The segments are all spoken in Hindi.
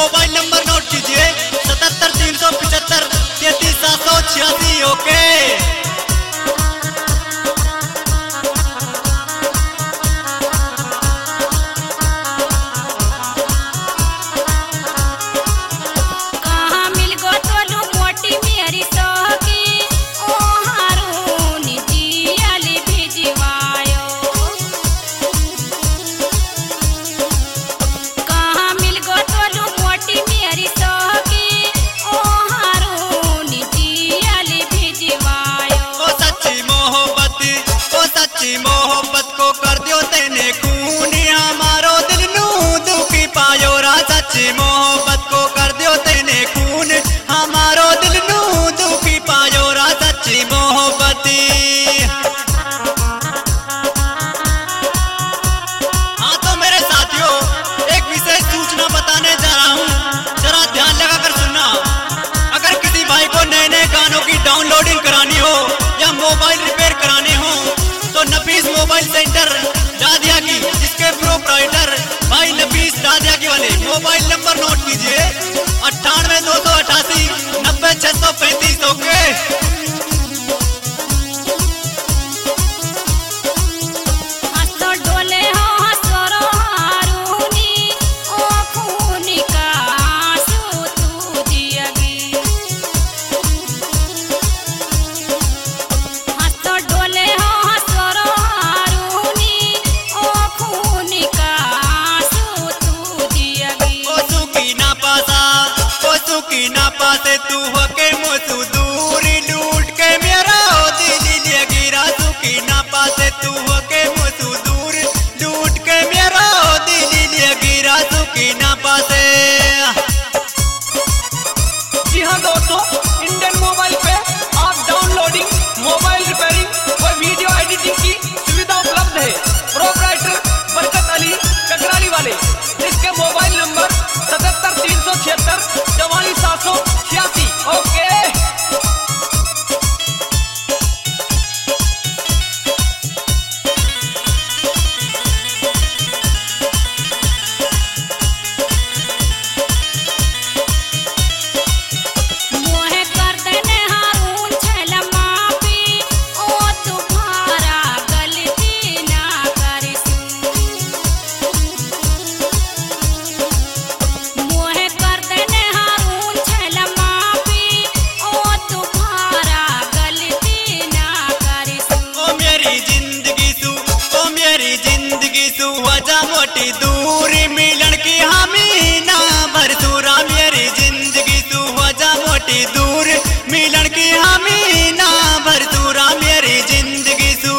मोबाइल नंबर नोट कीजिए 77 375 33 786। ओके। मोहब्बत को कर दियो तेने खून हमारो दिल नू दुखी पायो रा। सच्ची मोहब्बत को कर दियो तेने खून हमारो दिल नू दुखी पायो रा। सच्ची मोहब्बती। हाँ तो मेरे साथियों एक विशेष सूचना बताने जा रहा हूँ, जरा ध्यान लगाकर सुनना। अगर किसी भाई को नए नए गानों की डाउनलोडिंग करानी हो या मोबाइल रिपेयर कराने हो तो नफीस मोबाइल सेंटर दादिया की, जिसके प्रोप्राइटर भाई नफीस दादिया की वाले मोबाइल नंबर नोट कीजिए 98 288 90 635। ओके। की ना पासे तू होके मोसू दूरी लूट के मेरा दिल ले गिरा। तू की ना पासे तू होके मोसू दूर लूट के मेरा दिल ले गिरा। तू की ना पासे। जी हाँ दोस्तों, इंडियन मोबाइल पे आप डाउनलोडिंग, मोबाइल रिपेयरिंग और वीडियो एडिटिंग की सुविधा उपलब्ध है। प्रोप्राइटर बरकत अली ककराली वाले, जिसके मोबाइल नंबर 77 376 44 786। ओके। वजह मोटी दूरी मिलन की हामी ना भरसूरा। मेरी जिंदगी तू वजह मोटी दूर मिलन की हामी ना भरसूरा। मेरी जिंदगी तू।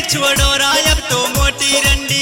छोड़ो अब तो मोटी रंडी।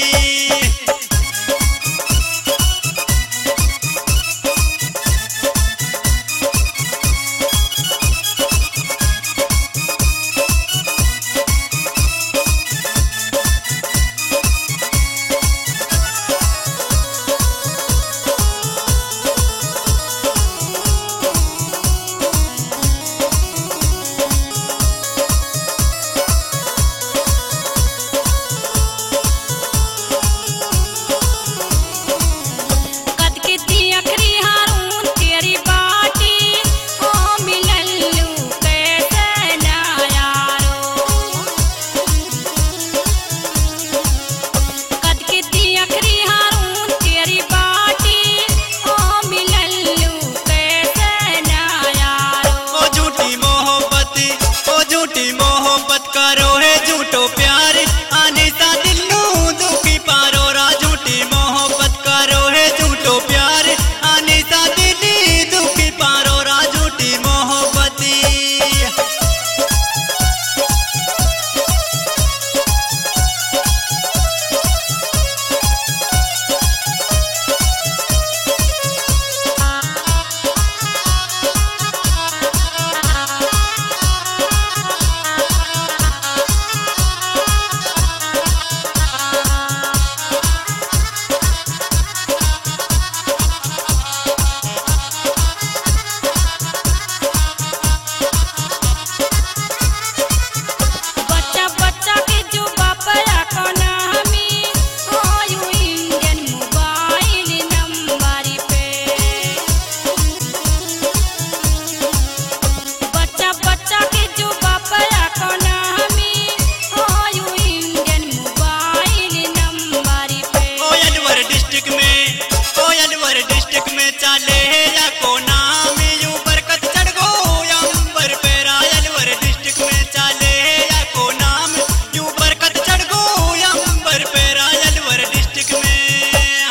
मोहब्बत करो है झूठो प्यार आने सा दिल्लू दुखी पारो रा। झूठी मोहब्बत करो है झूठो प्यार आने सा दिल्ली दुखी पारो रा। झूठी मोहब्बती डिस्ट्रिक्ट में चाले या को नाम यूं बरकत चढ़ गो या अंबर पे रायलवर। डिस्ट्रिक्ट में चाले या को नाम यूं बरकत चढ़ गो या अंबर पे रायलवर। डिस्ट्रिक्ट में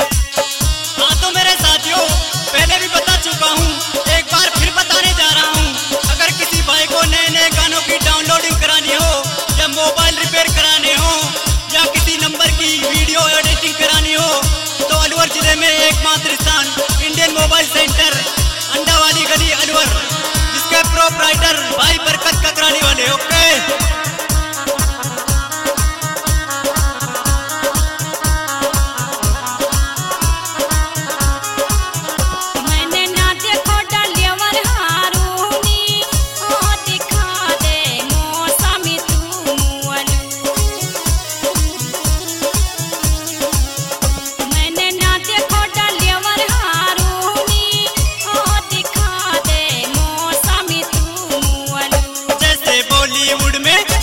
हाँ तो मेरे साथियों पहले भी बता चुका हूँ, एक बार फिर बताने जा रहा हूँ। अगर किसी भाई को नए नए गानों की डाउनलोडिंग करानी हो या मोबाइल रिपेयर कराने हो या किसी नंबर की वीडियो एडिटिंग करानी हो तो अलवर जिले में एकमात्र स्थान इंडियन मोबाइल सेंटर अंडा वाली गली अलवर, जिसके प्रोपराइटर भाई बरकत ककराली वाले। ओके बॉलीवुड में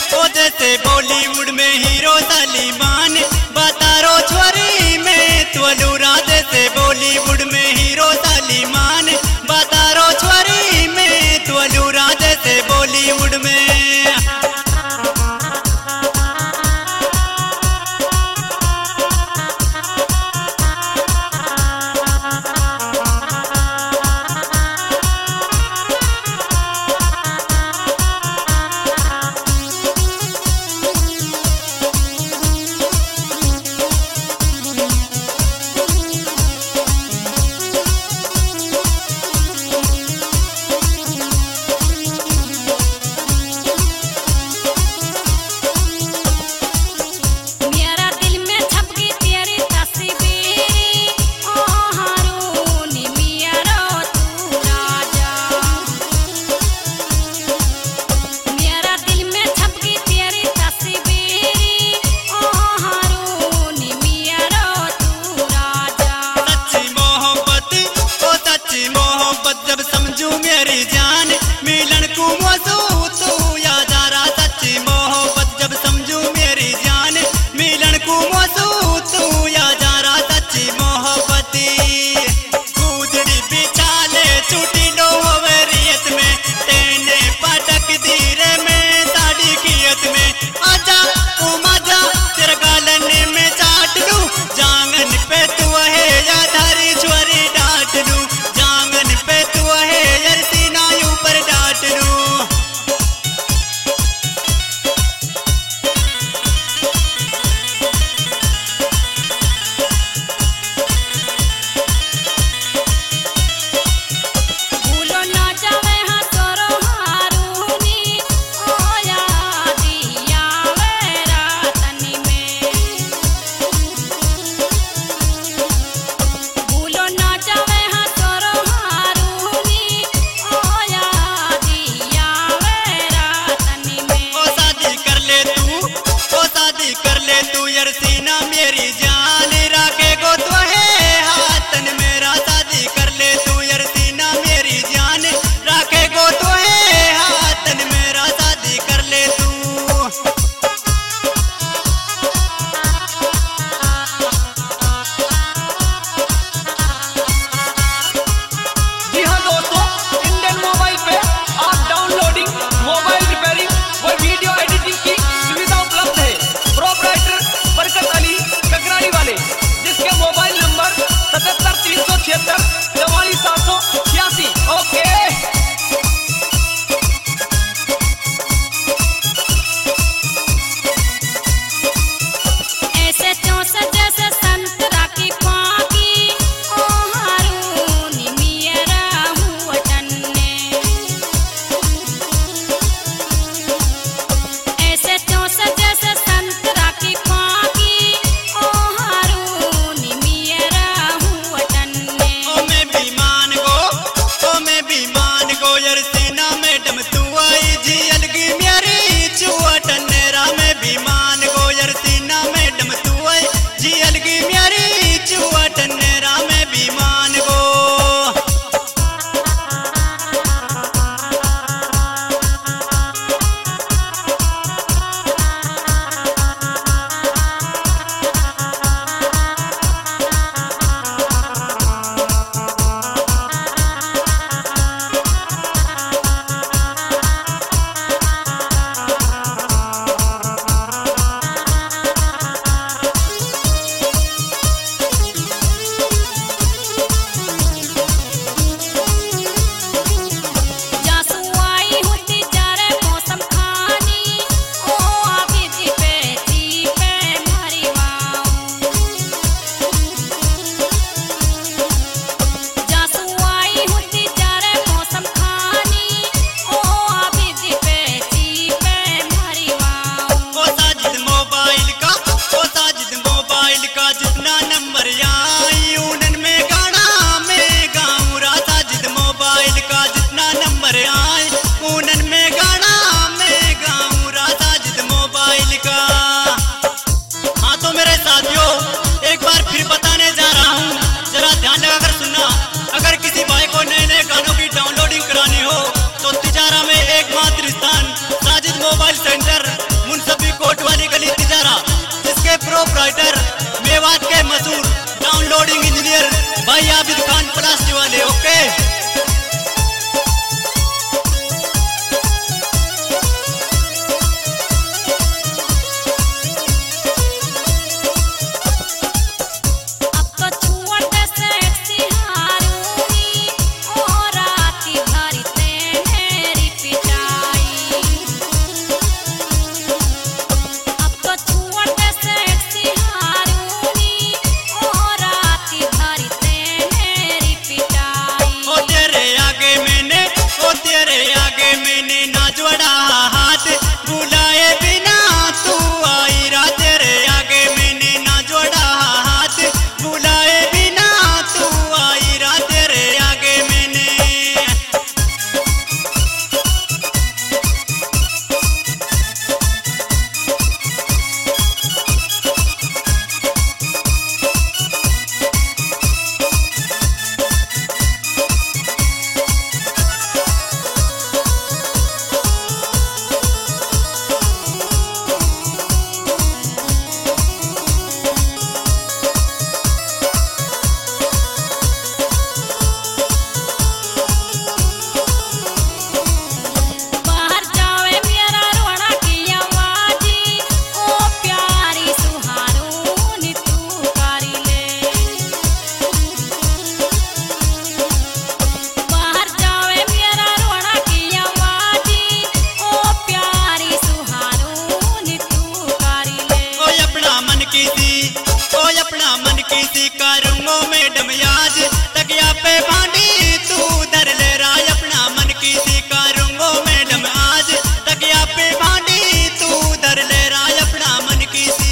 अपना मन की सी करूंगो मैडम याद तकिया पे भांडी तू धर ले राय अपना मन की सी करूंगो मैडम आज तकिया पे भांडी तू धर ले राय अपना मन की सी।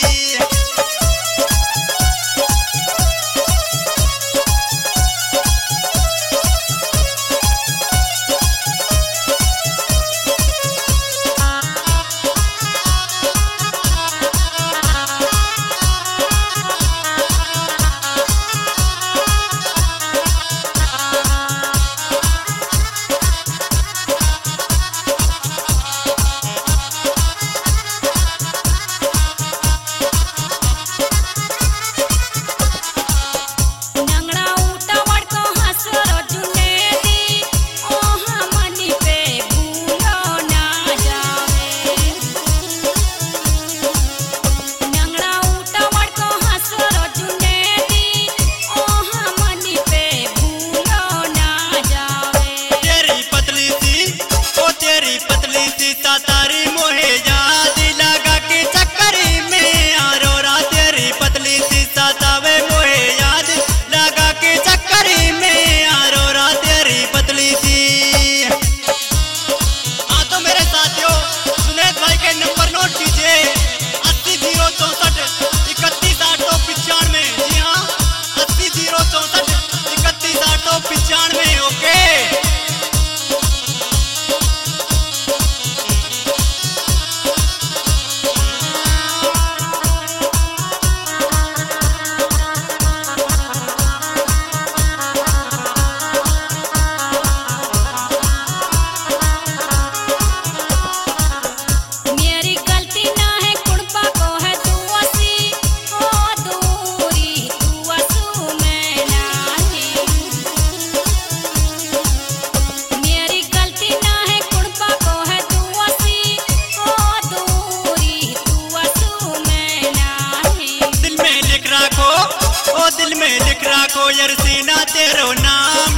तारी मोहे याद लगा के चक्कर में आरोरा तेरी पतली सी सतावे मोहे याद लगा के चक्कर में आरोरा तेरी पतली सी। हाँ तो मेरे साथियों सुनेत भाई के नंबर नोट कीजिए 80 064 31 895। जी हाँ 80 064 31 895। ओके दिल में लिख रखो यरसीना तेरो नाम